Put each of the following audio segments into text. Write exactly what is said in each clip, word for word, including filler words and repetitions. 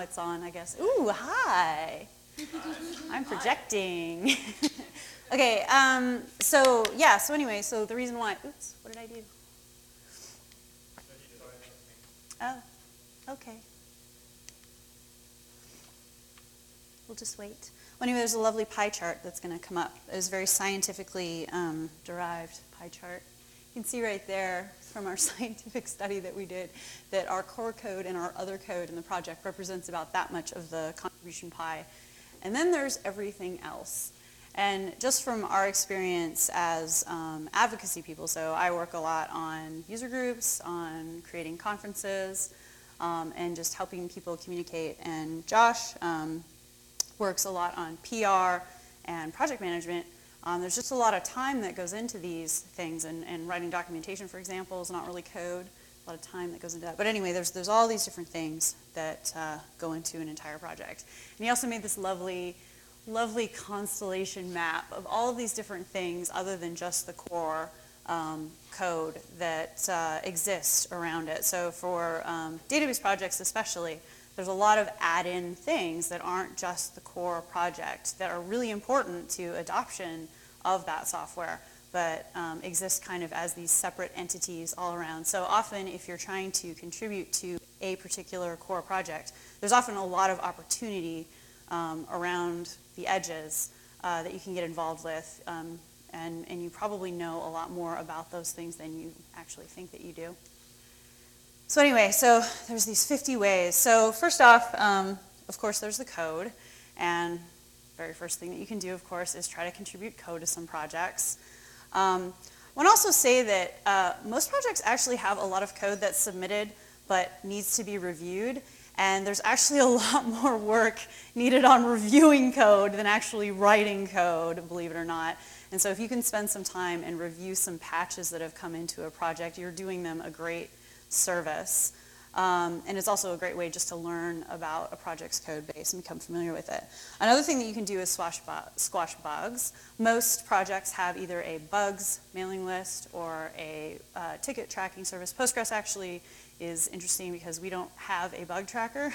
it's on, I guess. Ooh, hi. I'm projecting. Okay, um, so yeah, so anyway, so the reason why, oops, what did I do? Oh, okay. We'll just wait. Well, anyway, there's a lovely pie chart that's going to come up. It was a very scientifically um, derived pie chart. You can see right there from our scientific study that we did that our core code and our other code in the project represents about that much of the contribution pie. And then there's everything else. And just from our experience as um, advocacy people, so I work a lot on user groups, on creating conferences, um, and just helping people communicate. And Josh um, works a lot on P R and project management. Um, there's just a lot of time that goes into these things, and, and writing documentation, for example, is not really code. A lot of time that goes into that. But anyway, there's, there's all these different things that uh, go into an entire project. And he also made this lovely, lovely constellation map of all of these different things other than just the core um, code that uh, exists around it. So for um, database projects especially, there's a lot of add-in things that aren't just the core project that are really important to adoption of that software, but um, exist kind of as these separate entities all around. So often if you're trying to contribute to a particular core project, there's often a lot of opportunity um, around the edges uh, that you can get involved with, um, and, and you probably know a lot more about those things than you actually think that you do. So anyway, so there's these fifty ways. So first off, um, of course, there's the code. And the very first thing that you can do, of course, is try to contribute code to some projects. Um, I want to also say that uh, most projects actually have a lot of code that's submitted but needs to be reviewed. And there's actually a lot more work needed on reviewing code than actually writing code, believe it or not. And so if you can spend some time and review some patches that have come into a project, you're doing them a great service. Um, and it's also a great way just to learn about a project's code base and become familiar with it. Another thing that you can do is squash, bu squash bugs. Most projects have either a bugs mailing list or a uh, ticket tracking service. Postgres actually is interesting because we don't have a bug tracker,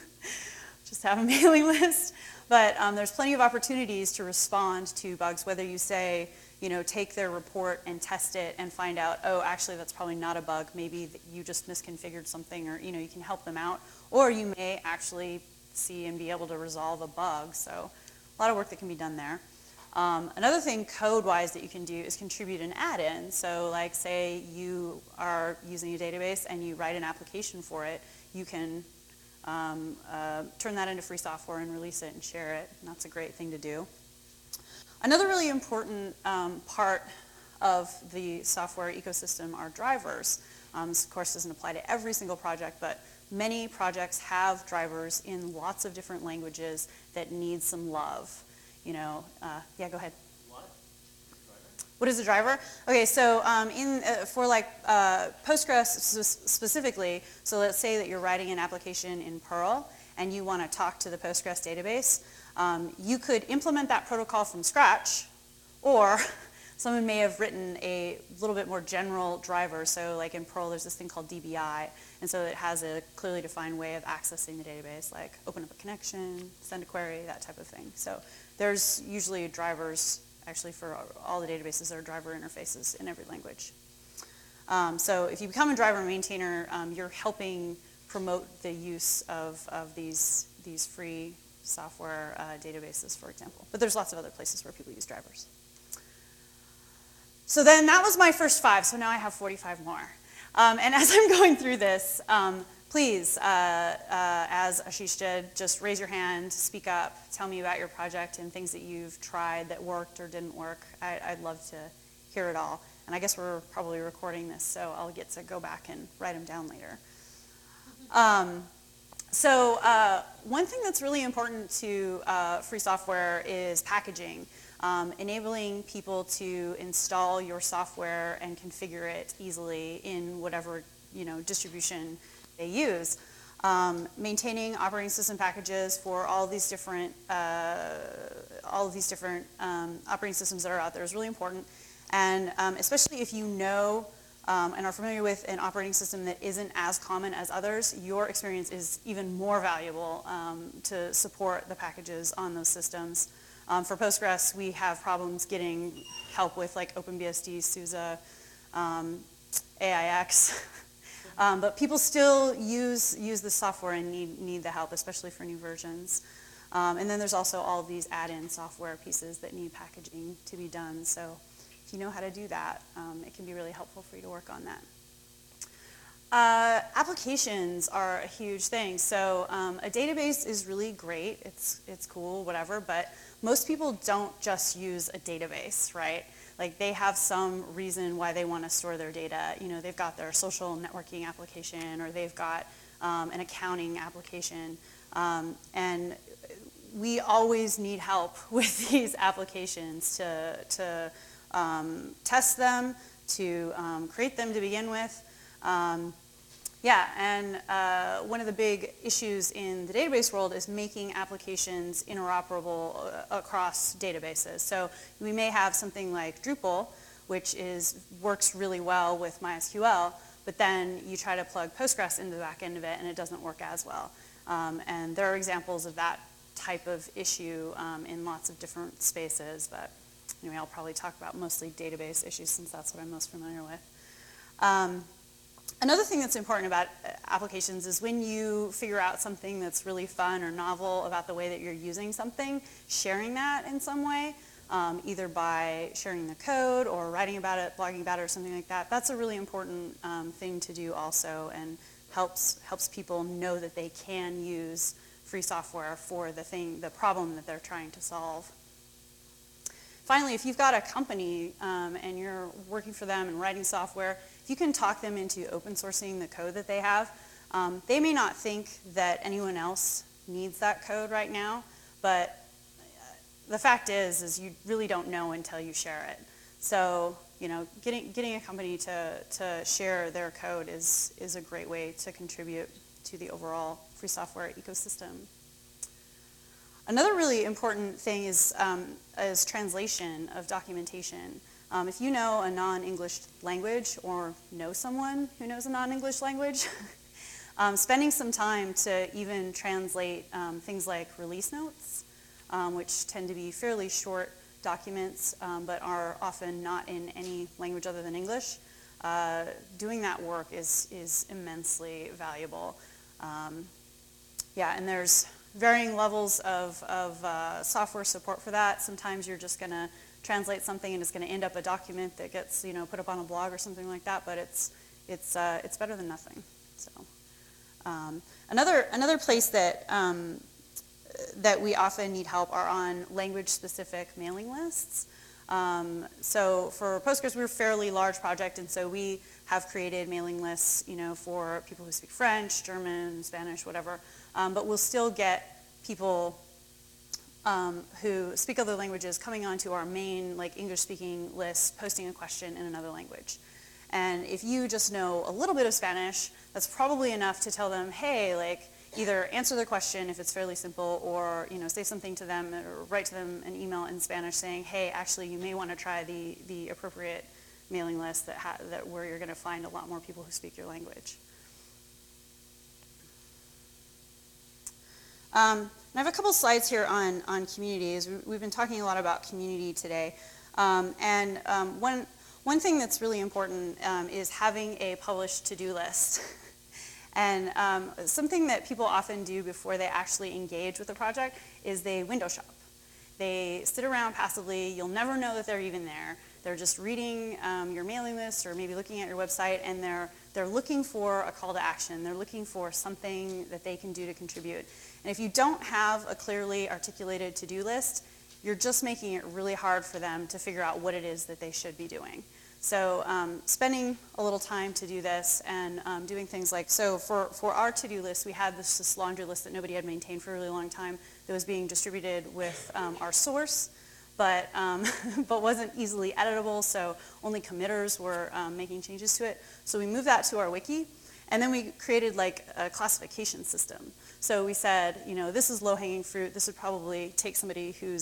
just have a mailing list. But um, there's plenty of opportunities to respond to bugs, whether you say, you know, take their report and test it and find out, oh, actually that's probably not a bug. Maybe you just misconfigured something, or, you know, you can help them out. Or you may actually see and be able to resolve a bug. So a lot of work that can be done there. Um, another thing code-wise that you can do is contribute an add-in. So like say you are using a database and you write an application for it, you can um, uh, turn that into free software and release it and share it. And that's a great thing to do. Another really important um, part of the software ecosystem are drivers. Um, this, of course, doesn't apply to every single project, but many projects have drivers in lots of different languages that need some love. You know, uh, yeah, go ahead. What? What is a driver? Okay, so um, in uh, for like uh, Postgres specifically, so let's say that you're writing an application in Perl and you want to talk to the Postgres database. Um, you could implement that protocol from scratch, or someone may have written a little bit more general driver. So like in Perl, there's this thing called D B I, and so it has a clearly defined way of accessing the database, like open up a connection, send a query, that type of thing. So there's usually drivers, actually for all the databases, there are driver interfaces in every language. Um, so if you become a driver maintainer, um, you're helping promote the use of, of these, these free software uh, databases, for example. But there's lots of other places where people use drivers. So then that was my first five, so now I have forty-five more. Um, and as I'm going through this, um, please, uh, uh, as Ashish did, just raise your hand, speak up, tell me about your project and things that you've tried that worked or didn't work. I, I'd love to hear it all. And I guess we're probably recording this, so I'll get to go back and write them down later. Um, So uh, one thing that's really important to uh, free software is packaging, um, enabling people to install your software and configure it easily in whatever you know distribution they use. Um, maintaining operating system packages for all these different uh, all of these different um, operating systems that are out there is really important, and um, especially if you know um, and are familiar with an operating system that isn't as common as others, your experience is even more valuable um, to support the packages on those systems. Um, for Postgres, we have problems getting help with like OpenBSD, SUSE, um, A I X. um, but people still use, use the software and need, need the help, especially for new versions. Um, and then there's also all of these add-in software pieces that need packaging to be done. So if you know how to do that, um, it can be really helpful for you to work on that. Uh, applications are a huge thing. So um, a database is really great. It's, it's cool, whatever, but most people don't just use a database, right? Like they have some reason why they want to store their data. You know, they've got their social networking application, or they've got um, an accounting application. Um, and we always need help with these applications to, to um, test them, to um, create them to begin with. Um, yeah, and uh, one of the big issues in the database world is making applications interoperable uh, across databases. So we may have something like Drupal, which is, works really well with MySQL, but then you try to plug Postgres into the back end of it and it doesn't work as well. Um, and there are examples of that type of issue um, in lots of different spaces, but anyway, I'll probably talk about mostly database issues since that's what I'm most familiar with. Um, another thing that's important about applications is when you figure out something that's really fun or novel about the way that you're using something, sharing that in some way, um, either by sharing the code or writing about it, blogging about it, or something like that. That's a really important um, thing to do also, and helps helps people know that they can use free software for the thing, the problem that they're trying to solve. Finally, if you've got a company um, and you're working for them and writing software, if you can talk them into open sourcing the code that they have, um, they may not think that anyone else needs that code right now, but the fact is, is you really don't know until you share it. So, you know, getting, getting a company to, to share their code is, is a great way to contribute to the overall free software ecosystem. Another really important thing is, um, is translation of documentation. Um, if you know a non-English language or know someone who knows a non-English language, um, spending some time to even translate um, things like release notes, um, which tend to be fairly short documents, um, but are often not in any language other than English. Uh, doing that work is, is immensely valuable. Um, yeah, and there's varying levels of, of uh, software support for that. Sometimes you're just going to translate something and it's going to end up a document that gets, you know, put up on a blog or something like that, but it's, it's, uh, it's better than nothing. So, um, another, another place that um, that we often need help are on language-specific mailing lists. Um, so for Postgres, we're a fairly large project, and so we have created mailing lists, you know, for people who speak French, German, Spanish, whatever. Um, but we'll still get people um, who speak other languages coming onto our main, like, English-speaking list, posting a question in another language. And if you just know a little bit of Spanish, that's probably enough to tell them, hey, like, either answer their question if it's fairly simple, or, you know, say something to them or write to them an email in Spanish saying, hey, actually, you may want to try the, the appropriate mailing list that, ha that where you're going to find a lot more people who speak your language. Um, and I have a couple slides here on, on communities. We've been talking a lot about community today. Um, and um, one, one thing that's really important um, is having a published to-do list. And um, something that people often do before they actually engage with a project is they window shop. They sit around passively. You'll never know that they're even there. They're just reading um, your mailing list or maybe looking at your website, and they're, they're looking for a call to action. They're looking for something that they can do to contribute. And if you don't have a clearly articulated to-do list, you're just making it really hard for them to figure out what it is that they should be doing. So um, spending a little time to do this and um, doing things like, so for, for our to-do list, we had this, this laundry list that nobody had maintained for a really long time that was being distributed with um, our source, but, um, but wasn't easily editable, so only committers were um, making changes to it. So we moved that to our wiki, and then we created like a classification system. So we said, you know, this is low-hanging fruit. This would probably take somebody who's,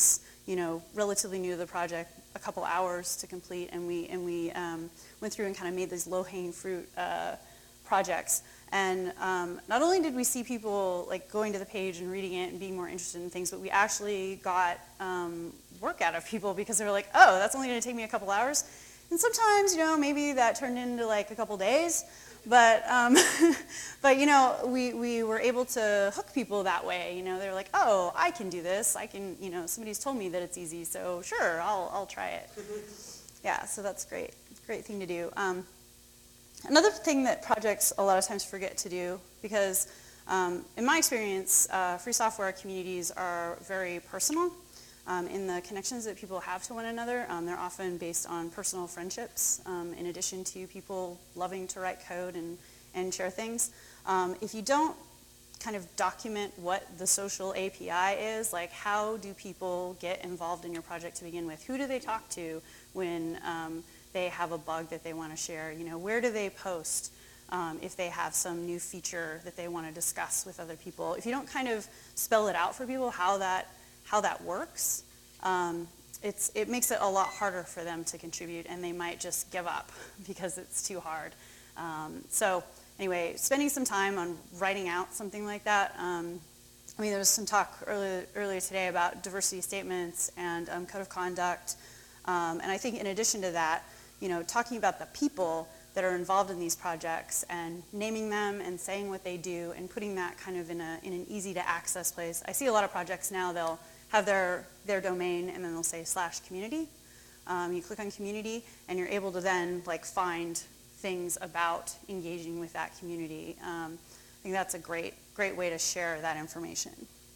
you know, relatively new to the project, a couple hours to complete, and we, and we um, went through and kind of made these low-hanging fruit uh, projects. And um, not only did we see people like going to the page and reading it and being more interested in things, but we actually got um, work out of people because they were like, oh, that's only going to take me a couple hours. And sometimes, you know, maybe that turned into like a couple days. But, um, but you know, we, we were able to hook people that way. You know, they're like, oh, I can do this. I can, you know, somebody's told me that it's easy, so sure, I'll, I'll try it. Yeah, so that's great. Great thing to do. Um, another thing that projects a lot of times forget to do, because um, in my experience, uh, free software communities are very personal. Um, in the connections that people have to one another, um, they're often based on personal friendships, um, in addition to people loving to write code and, and share things. Um, if you don't kind of document what the social A P I is, like how do people get involved in your project to begin with? Who do they talk to when um, they have a bug that they want to share? You know, where do they post um, if they have some new feature that they want to discuss with other people? If you don't kind of spell it out for people how that how that works, um, it's, it makes it a lot harder for them to contribute, and they might just give up because it's too hard. Um, so anyway, spending some time on writing out something like that. Um, I mean, there was some talk earlier, earlier today about diversity statements and um, code of conduct. Um, and I think in addition to that, you know, talking about the people that are involved in these projects and naming them and saying what they do and putting that kind of in, a, in an easy to access place. I see a lot of projects now, they'll have their, their domain and then they'll say slash community. Um, you click on community and you're able to then like find things about engaging with that community. Um, I think that's a great, great way to share that information.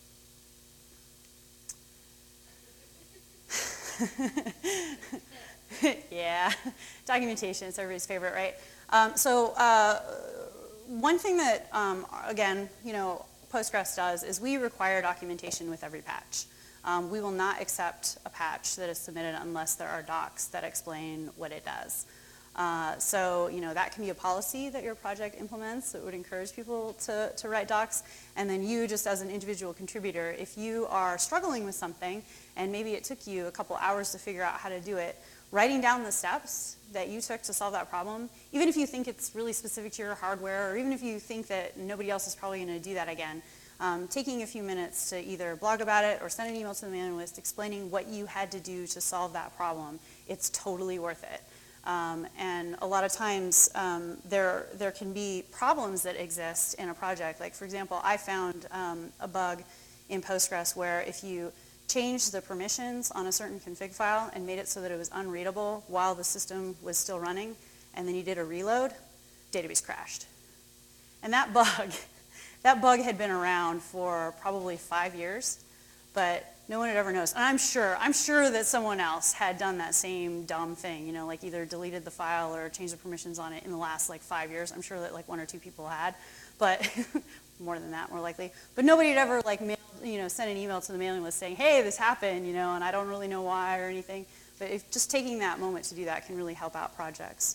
Yeah, documentation is everybody's favorite, right? Um, so uh, one thing that, um, again, you know, Postgres does is we require documentation with every patch. Um, we will not accept a patch that is submitted unless there are docs that explain what it does. Uh, so, you know, that can be a policy that your project implements that would encourage people to, to write docs. And then you, just as an individual contributor, if you are struggling with something and maybe it took you a couple hours to figure out how to do it, writing down the steps that you took to solve that problem, even if you think it's really specific to your hardware, or even if you think that nobody else is probably going to do that again, um, taking a few minutes to either blog about it or send an email to the mailing list explaining what you had to do to solve that problem, it's totally worth it. Um, and a lot of times um, there, there can be problems that exist in a project. Like, for example, I found um, a bug in Postgres where if you changed the permissions on a certain config file and made it so that it was unreadable while the system was still running, and then you did a reload, database crashed. And that bug, that bug had been around for probably five years, but no one had ever noticed. And I'm sure, I'm sure that someone else had done that same dumb thing, you know, like either deleted the file or changed the permissions on it in the last like five years. I'm sure that like one or two people had, but more than that, more likely. But nobody had ever like mailed, you know, sent an email to the mailing list saying, hey, this happened, you know, and I don't really know why or anything. But if just taking that moment to do that can really help out projects.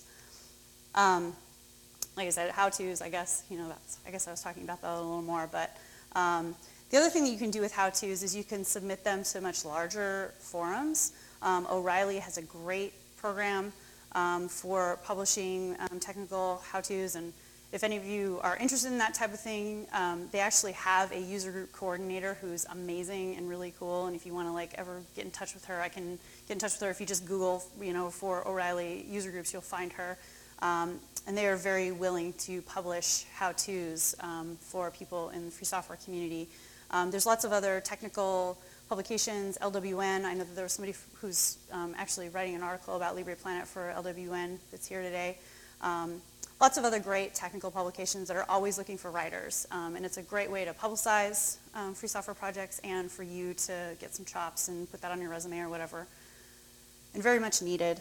Um, like I said, how-tos, I guess, you know, that's, I guess I was talking about that a little more, but um, the other thing that you can do with how-tos is you can submit them to much larger forums. Um, O'Reilly has a great program um, for publishing um, technical how-tos, and if any of you are interested in that type of thing, um, they actually have a user group coordinator who's amazing and really cool, and if you want to like ever get in touch with her, I can get in touch with her. If you just Google, you know, for O'Reilly user groups, you'll find her. Um, and they are very willing to publish how-tos um, for people in the free software community. Um, there's lots of other technical publications, L W N. I know that there was somebody who's um, actually writing an article about LibrePlanet for L W N that's here today. Um, lots of other great technical publications that are always looking for writers. Um, and it's a great way to publicize um, free software projects and for you to get some chops and put that on your resume or whatever. And very much needed.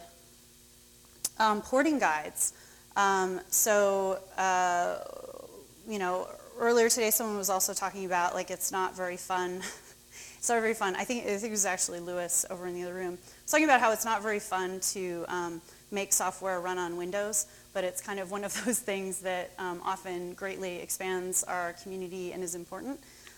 Um, porting guides. Um, so, uh, you know, earlier today someone was also talking about like it's not very fun. It's not very fun. I think, I think it was actually Lewis over in the other room. He's talking about how it's not very fun to um, make software run on Windows, but it's kind of one of those things that um, often greatly expands our community and is important.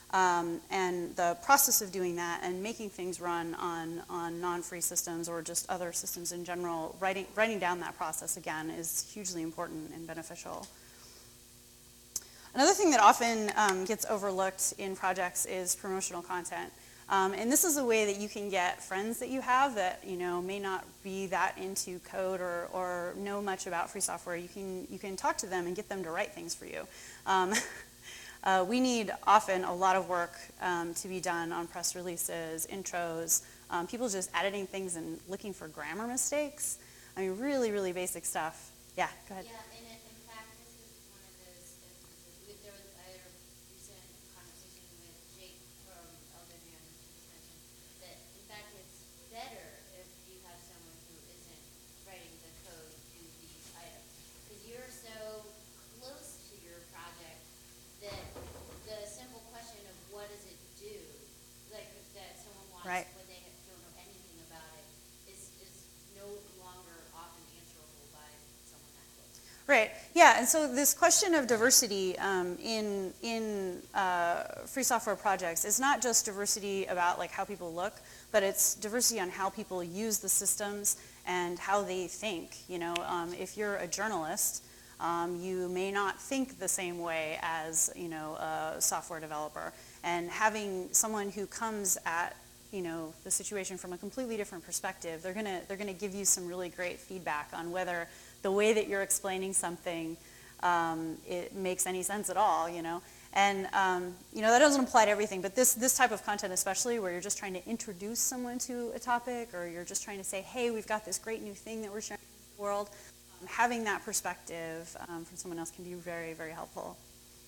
Um, and the process of doing that and making things run on, on non-free systems or just other systems in general, writing, writing down that process again is hugely important and beneficial. Another thing that often um, gets overlooked in projects is promotional content. Um, and this is a way that you can get friends that you have that you know may not be that into code or, or know much about free software. You can, you can talk to them and get them to write things for you. Um, Uh, we need often a lot of work um, to be done on press releases, intros, um, people just editing things and looking for grammar mistakes. I mean, really, really basic stuff. Yeah, go ahead. Yeah, and in fact, this is one of those instances. There was I had a recent conversation with Jake from Eldonian who just mentioned that, in fact, it's better if you have someone who isn't writing the code do these items. Because you're so close to your project that the simple question of what does it do, like if that someone wants Right. when they don't know anything about it, is, is no longer often answerable by someone that close. Right. Yeah. And so this question of diversity um, in in uh, free software projects is not just diversity about like how people look, but it's diversity on how people use the systems and how they think. You know, um, if you're a journalist, um, you may not think the same way as you know a software developer, and having someone who comes at you know the situation from a completely different perspective, they're gonna they're gonna give you some really great feedback on whether the way that you're explaining something um, it makes any sense at all, you know. And um, you know that doesn't apply to everything, but this this type of content, especially where you're just trying to introduce someone to a topic, or you're just trying to say, hey, we've got this great new thing that we're sharing with the world, um, having that perspective um, from someone else can be very, very helpful.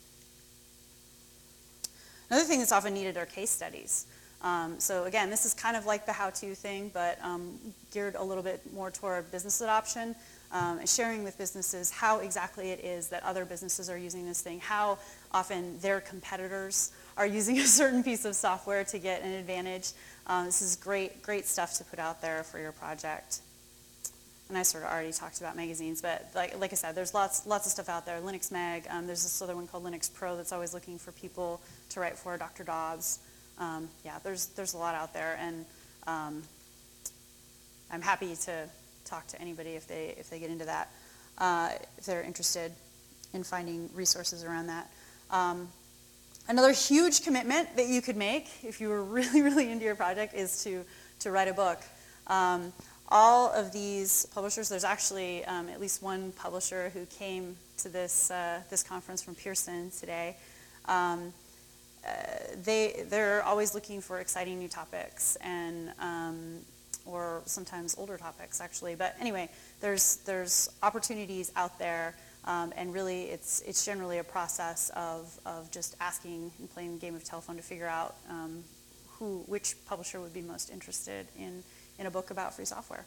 Another thing that's often needed are case studies. Um, so again, this is kind of like the how-to thing, but um, geared a little bit more toward business adoption. Um, and sharing with businesses how exactly it is that other businesses are using this thing, how often their competitors are using a certain piece of software to get an advantage. Um, this is great, great stuff to put out there for your project. And I sort of already talked about magazines, but like, like I said, there's lots, lots of stuff out there. Linux Mag, um, there's this other one called Linux Pro that's always looking for people to write for, Doctor Dobbs. Um, yeah, there's, there's a lot out there, and um, I'm happy to talk to anybody if they if they get into that, uh, if they're interested in finding resources around that. Um, another huge commitment that you could make if you were really, really into your project is to, to write a book. Um, all of these publishers, there's actually um, at least one publisher who came to this, uh, this conference from Pearson today. Um, uh, they, they're always looking for exciting new topics, and um, or sometimes older topics, actually. But anyway, there's there's opportunities out there, um, and really it's it's generally a process of, of just asking and playing the game of telephone to figure out um, who which publisher would be most interested in, in a book about free software.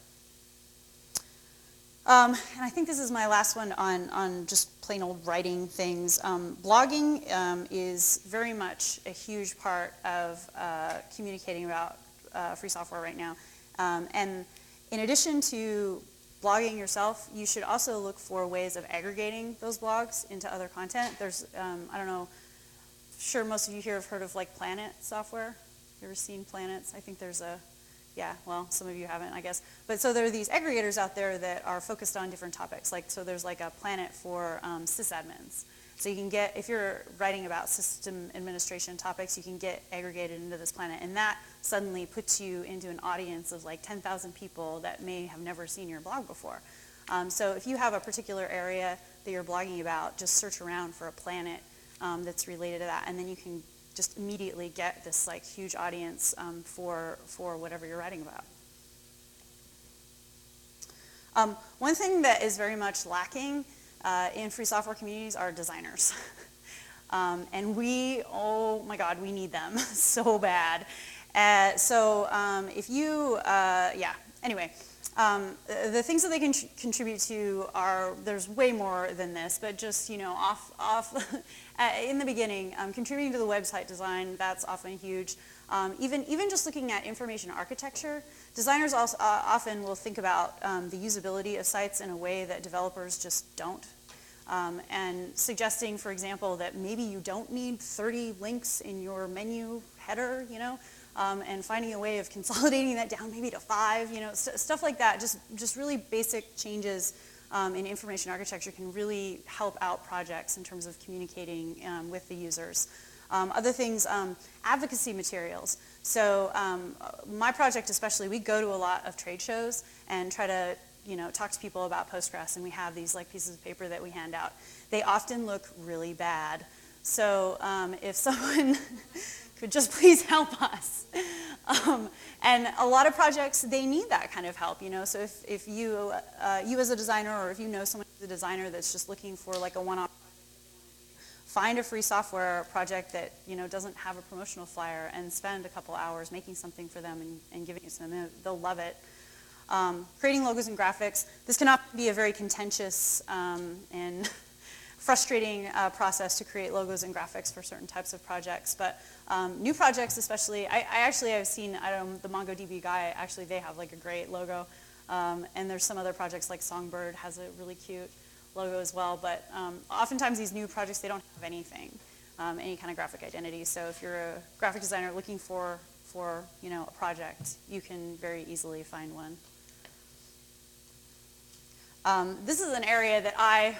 Um, and I think this is my last one on, on just plain old writing things. Um, blogging um, is very much a huge part of uh, communicating about uh, free software right now. Um, and in addition to blogging yourself, you should also look for ways of aggregating those blogs into other content. There's, um, I don't know, sure most of you here have heard of like Planet software. You ever seen Planets? I think there's a, yeah, well, some of you haven't, I guess. But so there are these aggregators out there that are focused on different topics. Like, so there's like a Planet for um, sysadmins. So you can get, if you're writing about system administration topics, you can get aggregated into this Planet, and that suddenly puts you into an audience of like ten thousand people that may have never seen your blog before. Um, so if you have a particular area that you're blogging about, just search around for a Planet um, that's related to that, and then you can just immediately get this like huge audience um, for, for whatever you're writing about. Um, one thing that is very much lacking Uh, in free software communities are designers. um, and we, oh my God, we need them so bad. Uh, so um, if you, uh, yeah, anyway, um, the things that they can contribute to are, there's way more than this, but just, you know, off, off in the beginning, um, contributing to the website design, that's often huge. Um, even, even just looking at information architecture, designers also, uh, often will think about um, the usability of sites in a way that developers just don't. Um, and suggesting, for example, that maybe you don't need thirty links in your menu header, you know, um, and finding a way of consolidating that down maybe to five, you know, st stuff like that. Just, just really basic changes um, in information architecture can really help out projects in terms of communicating um, with the users. Um, other things, um, advocacy materials. So um, my project especially, we go to a lot of trade shows and try to you know, talk to people about Postgres, and we have these like pieces of paper that we hand out. They often look really bad. So um, if someone could just please help us. Um, and a lot of projects, they need that kind of help, you know. So if, if you, uh, you as a designer, or if you know someone who's a designer that's just looking for like a one-off, find a free software project that, you know, doesn't have a promotional flyer and spend a couple hours making something for them and, and giving it to them. They'll love it. Um, creating logos and graphics. This can often be a very contentious um, and frustrating uh, process to create logos and graphics for certain types of projects. But um, new projects especially, I, I actually have seen, I don't know, the MongoDB guy, actually they have like a great logo. Um, and there's some other projects like Songbird has a really cute logo as well. But um, oftentimes these new projects, they don't have anything, um, any kind of graphic identity. So if you're a graphic designer looking for, for you know, a project, you can very easily find one. Um, this is an area that I,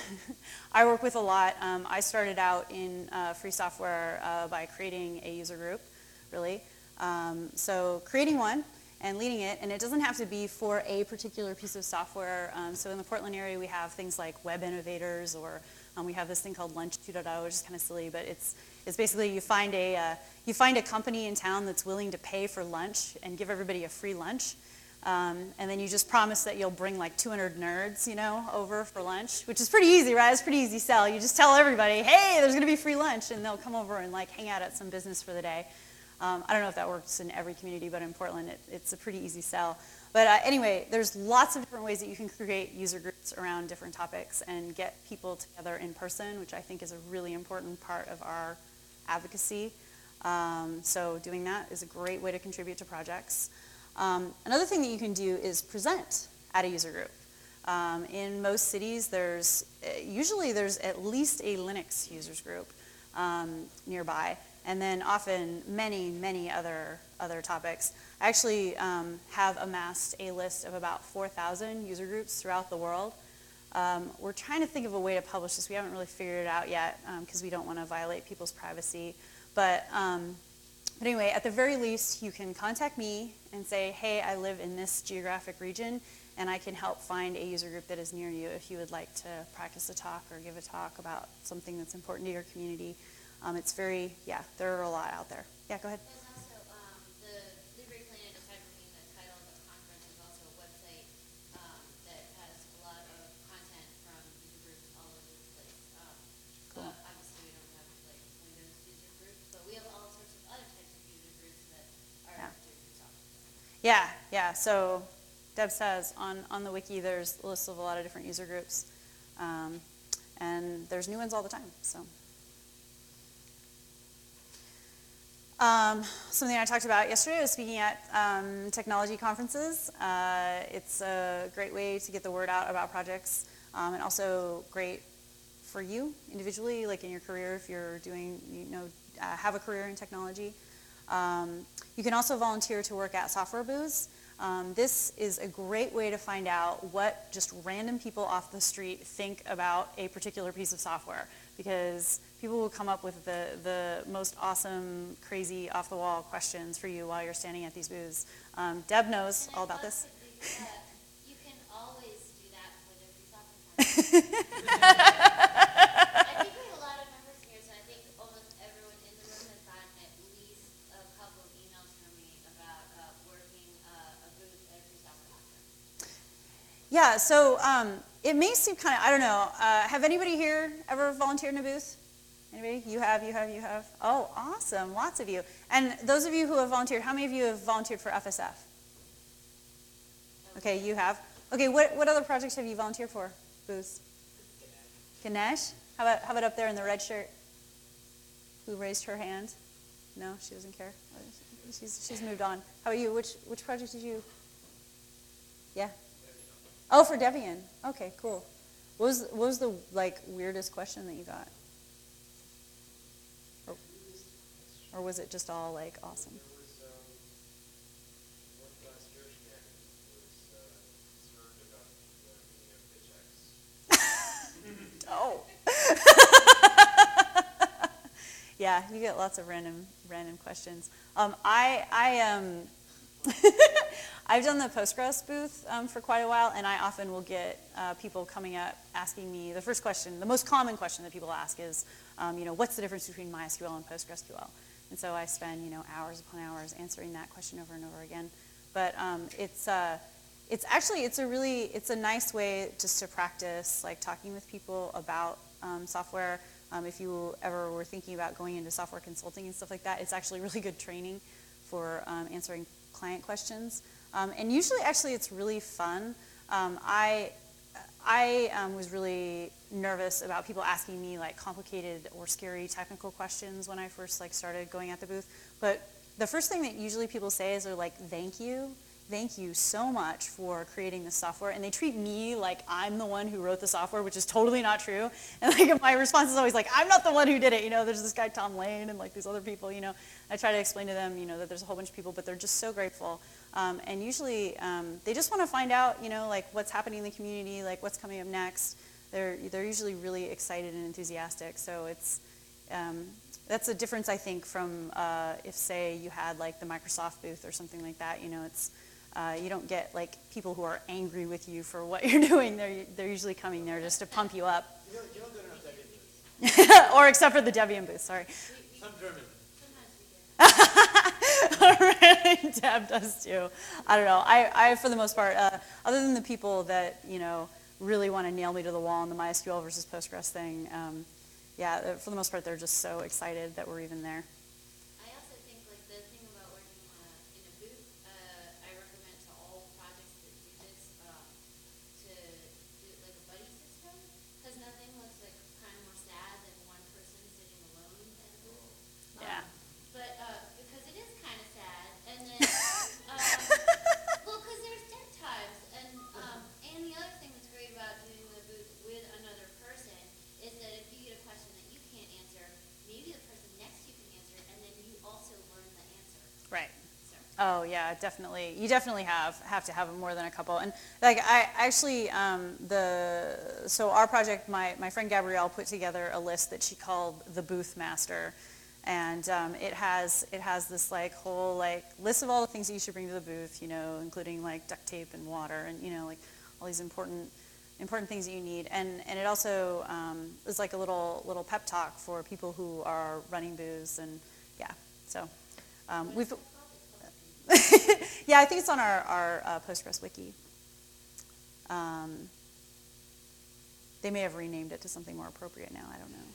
I work with a lot. Um, I started out in uh, free software uh, by creating a user group, really. Um, so creating one and leading it, and it doesn't have to be for a particular piece of software. Um, so in the Portland area, we have things like Web Innovators, or um, we have this thing called Lunch two point oh, which is kind of silly, but it's, it's basically you find, a, uh, you find a company in town that's willing to pay for lunch and give everybody a free lunch. Um, and then you just promise that you'll bring like two hundred nerds, you know, over for lunch, which is pretty easy, right? It's a pretty easy sell. You just tell everybody, hey, there's going to be free lunch, and they'll come over and like hang out at some business for the day. Um, I don't know if that works in every community, but in Portland, it, it's a pretty easy sell. But uh, anyway, there's lots of different ways that you can create user groups around different topics and get people together in person, which I think is a really important part of our advocacy. Um, so doing that is a great way to contribute to projects. Um, another thing that you can do is present at a user group. Um, in most cities, there's usually there's at least a Linux users group um, nearby, and then often many, many other other topics. I actually um, have amassed a list of about four thousand user groups throughout the world. Um, we're trying to think of a way to publish this. We haven't really figured it out yet because um, we don't want to violate people's privacy. But um, But anyway, at the very least, you can contact me and say, hey, I live in this geographic region, and I can help find a user group that is near you if you would like to practice a talk or give a talk about something that's important to your community. Um, it's very, yeah, there are a lot out there. Yeah, go ahead. There's also um, the Libre Planet, aside from being the title of the conference, is also a website um, that has a lot of content from user groups all over the place. Um, Cool. uh, obviously, we don't have like Windows user groups, but we have all sorts of other types of user groups that are Yeah. doing software. Yeah, yeah. So Deb says on, on the wiki there's a list of a lot of different user groups. Um, and there's new ones all the time. So um, something I talked about yesterday was speaking at um, technology conferences. Uh, it's a great way to get the word out about projects, um, and also great for you individually, like in your career, if you're doing, you know, uh, have a career in technology. Um, you can also volunteer to work at software booths. Um, this is a great way to find out what just random people off the street think about a particular piece of software, because people will come up with the, the most awesome, crazy, off-the-wall questions for you while you're standing at these booths. Um, Deb knows all about this. Uh, you can always do that for the free software conference. I think we have a lot of members here, so I think almost everyone in the room has gotten at least a couple of emails from me about uh, working uh, a booth at a free software conference. Yeah, so um, it may seem kind of, I don't know, uh, have anybody here ever volunteered in a booth? Anybody? You have, you have, you have? Oh, awesome, lots of you. And those of you who have volunteered, how many of you have volunteered for F S F? Okay, you have. Okay, what, what other projects have you volunteered for? Booths? Ganesh? How about, how about up there in the red shirt? Who raised her hand? No, she doesn't care. She's, she's moved on. How about you? Which, which project did you? Yeah? Oh, for Debian. Okay, cool. What was, what was the, like, weirdest question that you got? Or, or was it just all, like, awesome? There was, um, one class church man was, uh, concerned about the meaning of pitch X. Oh. Yeah, you get lots of random random questions. Um, I I um I've done the Postgres booth um, for quite a while, and I often will get uh, people coming up asking me the first question. The most common question that people ask is, um, you know, what's the difference between MySQL and PostgreSQL? And so I spend you know hours upon hours answering that question over and over again. But um, it's uh, it's actually it's a really it's a nice way just to practice like talking with people about um, software. Um, if you ever were thinking about going into software consulting and stuff like that, it's actually really good training for um, answering client questions. Um, and usually, actually, it's really fun. Um, I, I um, was really nervous about people asking me like complicated or scary technical questions when I first like started going at the booth. But the first thing that usually people say is they're like, "Thank you. Thank you so much for creating this software." And they treat me like I'm the one who wrote the software, which is totally not true. And like my response is always like, "I'm not the one who did it." You know, there's this guy Tom Lane and like these other people. You know, I try to explain to them, you know, that there's a whole bunch of people, but they're just so grateful. Um, and usually um, they just want to find out, you know, like what's happening in the community, like what's coming up next. They're they're usually really excited and enthusiastic. So it's um, that's a difference, I think, from uh, if say you had like the Microsoft booth or something like that. You know, it's Uh, you don't get like people who are angry with you for what you're doing. They're they're usually coming there just to pump you up. You don't, you don't go to enough Debian booths. Or except for the Debian booth. Sorry. Some German. Deb does too. I don't know. I, I for the most part, uh, other than the people that you know really want to nail me to the wall on the MySQL versus Postgres thing, um, yeah, for the most part, they're just so excited that we're even there. I also think like the thing about working on a, in a booth, uh, I recommend to all projects that do this um, to do it like a buddy system, because nothing looks like kind of more sad than one person sitting alone in a booth. Yeah. Um, but uh, because it is kind of sad, and then um, well, because there's dead times, and um, and the other thing that's great about doing the booth with another person is that if you get a question that you can't answer, maybe the person next to you can answer, and then you also learn the answer. Right. So. Oh yeah, definitely. You definitely have have to have more than a couple. And like I actually um, the so our project, my my friend Gabrielle put together a list that she called the Booth Master, and um, it has it has this like whole like list of all the things that you should bring to the booth, you know, including like duct tape and water and you know like all these important important things that you need. And and it also um, is like a little little pep talk for people who are running booths and yeah. So um, we've. Yeah, I think it's on our, our uh, Postgres wiki. Um, they may have renamed it to something more appropriate now. I don't know.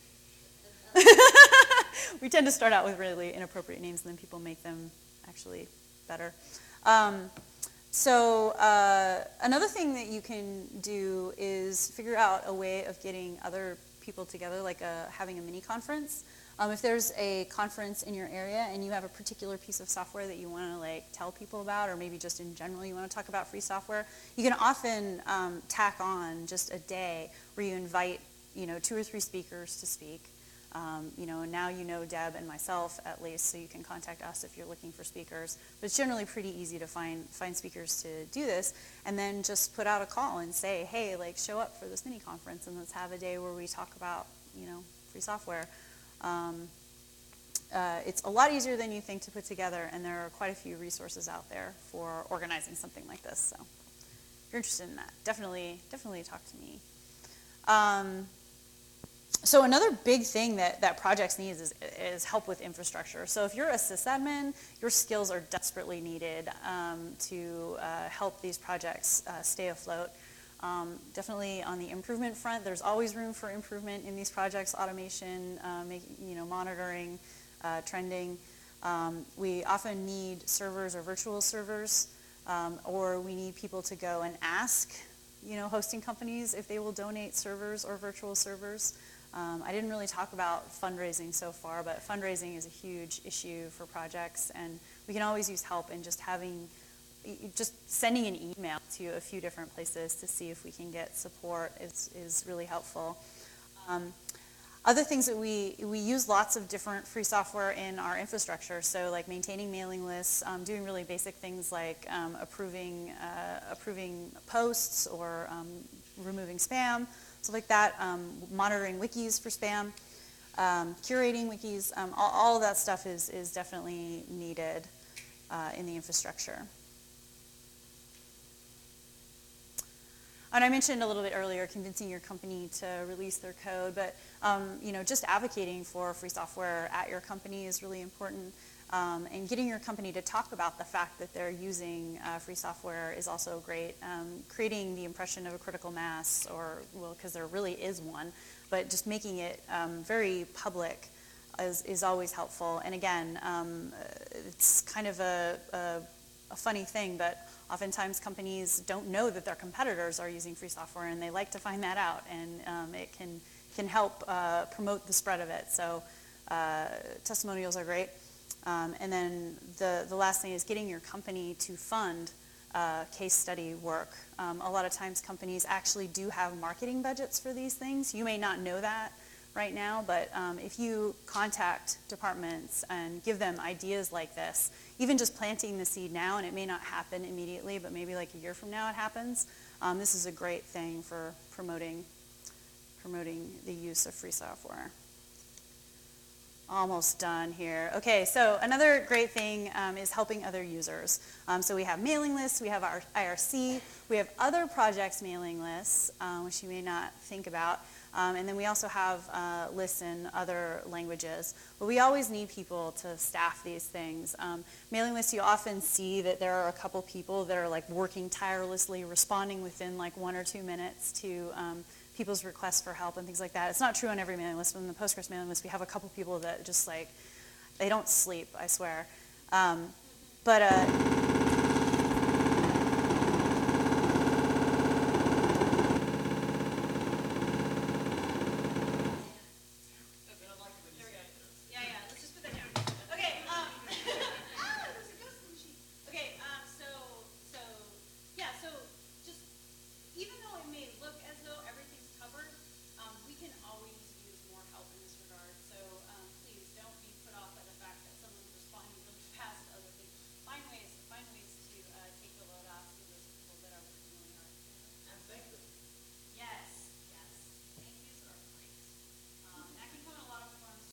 We tend to start out with really inappropriate names, and then people make them actually better. Um, so uh, another thing that you can do is figure out a way of getting other people together, like a, having a mini conference. Um, if there's a conference in your area and you have a particular piece of software that you want to like tell people about, or maybe just in general you want to talk about free software, you can often um, tack on just a day where you invite you know two or three speakers to speak. Um, you know, now you know Deb and myself at least, so you can contact us if you're looking for speakers. But it's generally pretty easy to find find speakers to do this, and then just put out a call and say, hey, like show up for this mini conference, and let's have a day where we talk about you know free software. Um, uh, it's a lot easier than you think to put together, and there are quite a few resources out there for organizing something like this. So if you're interested in that, definitely, definitely talk to me. Um, so another big thing that, that projects need is, is help with infrastructure. So if you're a sysadmin, your skills are desperately needed um, to uh, help these projects uh, stay afloat. Um, definitely on the improvement front, there's always room for improvement in these projects, automation, uh, make, you know, monitoring, uh, trending. Um, we often need servers or virtual servers, um, or we need people to go and ask, you know, hosting companies if they will donate servers or virtual servers. Um, I didn't really talk about fundraising so far, but fundraising is a huge issue for projects, and we can always use help in just having y- just sending an email to a few different places to see if we can get support is, is really helpful. Um, Other things that we, we use lots of different free software in our infrastructure, so like maintaining mailing lists, um, doing really basic things like um, approving, uh, approving posts or um, removing spam, stuff like that, um, monitoring wikis for spam, um, curating wikis, um, all, all of that stuff is, is definitely needed uh, in the infrastructure. And I mentioned a little bit earlier convincing your company to release their code, but um, you know, just advocating for free software at your company is really important. Um, and getting your company to talk about the fact that they're using uh, free software is also great. Um, creating the impression of a critical mass, or, well, because there really is one, but just making it um, very public is, is always helpful. And again, um, it's kind of a, a, a funny thing, but oftentimes companies don't know that their competitors are using free software, and they like to find that out, and um, it can, can help uh, promote the spread of it. So uh, testimonials are great. Um, and then the, the last thing is getting your company to fund uh, case study work. Um, a lot of times companies actually do have marketing budgets for these things. You may not know that right now, but um, if you contact departments and give them ideas like this, even just planting the seed now, and it may not happen immediately, but maybe like a year from now it happens, um, this is a great thing for promoting, promoting the use of free software. Almost done here. Okay, so another great thing um, is helping other users. Um, so we have mailing lists, we have our I R C, we have other projects mailing lists, uh, which you may not think about. Um, and then we also have uh, lists in other languages. But we always need people to staff these things. Um, mailing lists, you often see that there are a couple people that are like working tirelessly, responding within like one or two minutes to um, people's requests for help and things like that. It's not true on every mailing list. On the Postgres mailing list, we have a couple people that just like, they don't sleep, I swear. Um, but uh,